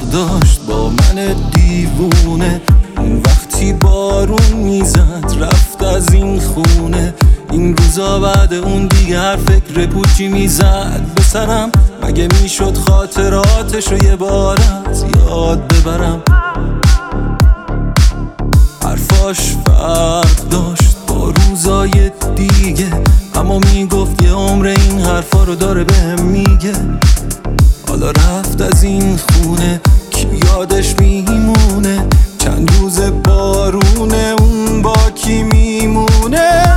داشت با من دیوونه. اون وقتی بارون میزد رفت از این خونه. این روزا بعد اون دیگه هر فکر پوچی میزد به سرم. مگه میشد خاطراتش رو یه بار از یاد ببرم؟ حرفاش فرق داشت با روزای دیگه، اما میگفت یه عمر این حرفا رو داره بهم میگه. حالا رفت از این خونه، کی یادش میمونه؟ چند روز بارونه، اون با کی میمونه؟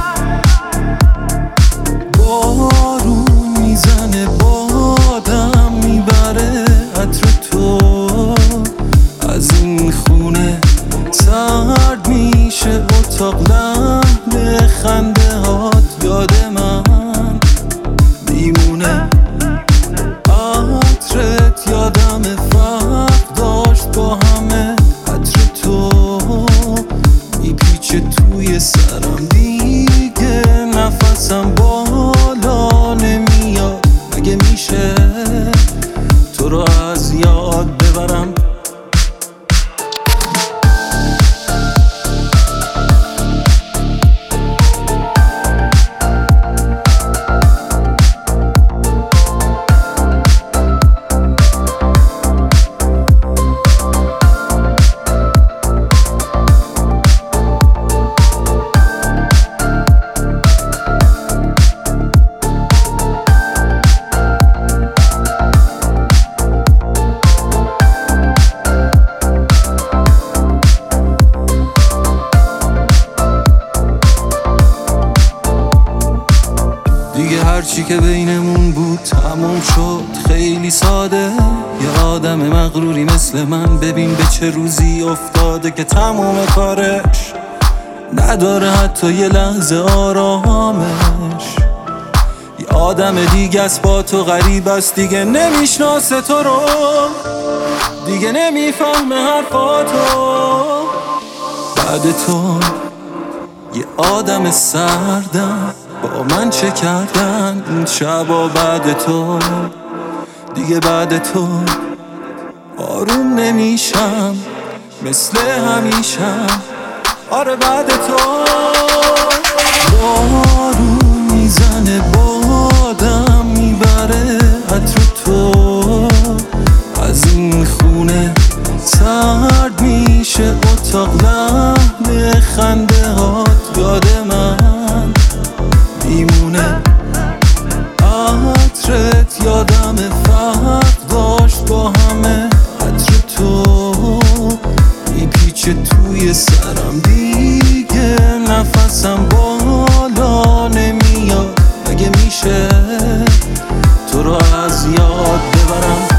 بارون میزنه، بادم میبره عطر تو از این خونه. سرد میشه اتاق، لحن خنده هات یاد من میمونه. عطرت یادم فرق داشت با همه. عطر تو میپیچه توی سرم، دیگه نفسم بالا نمیاد. مگه میشه تو رو از یاد ببرم؟ دیگه هرچی که بینمون بود تموم شد، خیلی ساده. یه آدم مغروری مثل من ببین به چه روزی افتاده که تموم کارش نداره حتی یه لحظه آرامش. یه آدم دیگه است با تو غریب است، دیگه نمیشناسه تو رو، دیگه نمیفهمه حرفاتو. بعد تو یه آدم سردم، با من چه کردن این شبا؟ بعد تو دیگه بعد تو آروم نمیشم مثل همیشم. آره بعد تو بارون میزنه، بادم میبره عطر تو از این خونه. سرد میشه اتاق، لحن خنده هات یاد من میمونه. عطرت یادم فرق داشت با همه. عطر تو میپیچه توی سرم، دیگه نفسم بالا نمیاد. مگه میشه تو رو از یاد ببرم؟